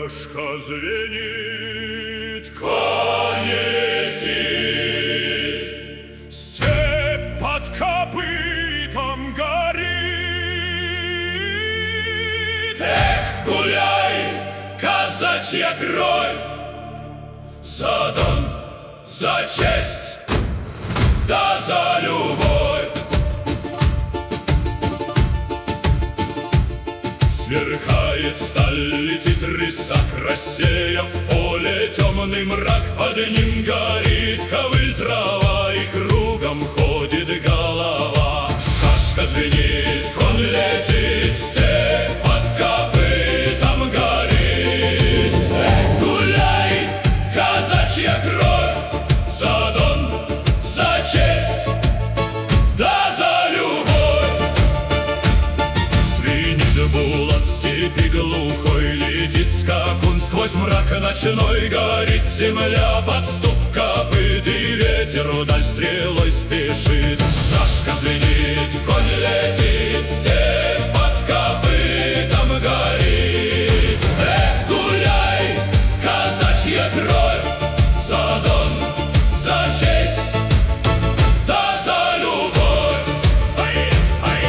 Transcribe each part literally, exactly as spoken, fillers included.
Шашка звенит, конь летит, степь под копытом горит. Эх, гуляй, казачья кровь, за Дон, за честь, да за любовь. Сверкает сталь, летит рысак, рассеяв поле темный мрак. Под ним горит ковыль трава, и кругом ходит голова. Шашка звенит, конь летит, степь под копытом горит. Эх, гуляй, казачья кровь, за Дон, за честь, да за любовь. Звенит булат степи глухой, летит скакун сквозь мрак ночной. Горит земля под стук копыт, и ветер вдаль стрелой спешит. Шашка звенит, конь летит, степь под копытом горит. Эх, гуляй, казачья кровь, за Дон, за честь, да за любовь. Ай, ай,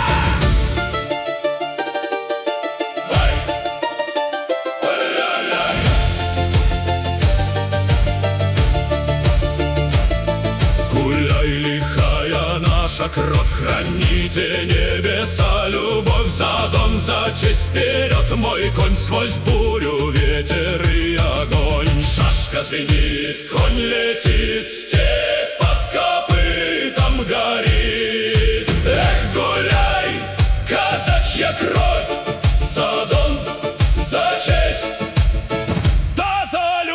ай. Гуляй, лихая наша кровь, храните небеса любовь. За Дон, за честь, вперед мой конь, сквозь бурю, ветер и огонь. Шашка звенит, конь летит, степь под копытом горит. Эх, гуляй, казачья кровь, за Дон, за честь, да за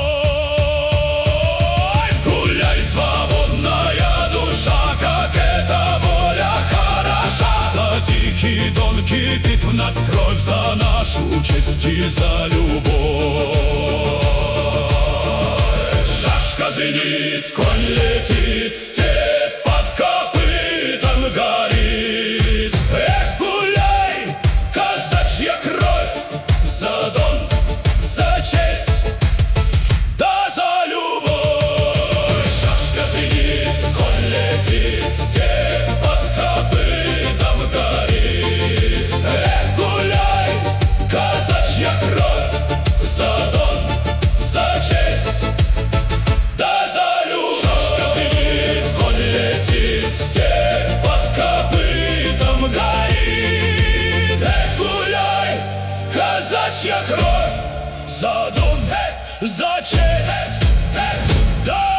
любовь. Гуляй, свободная душа, как эта воля хороша. За тихий Дон кипит в нас кровь, за нашу честь и за любовь. Шашка звенит, конь летит, степь под копытом горит. Эх, гуляй, казачья кровь, за Дон, за честь, да за любовь. Шашка звенит, конь летит, степь под копытом горит. Эх, гуляй, казачья кровь, за Дон, за честь, да за любовь. Шашка звенит, конь летит, степь под копытом горит. Эх, гуляй, казачья кровь, за Дон, за честь, да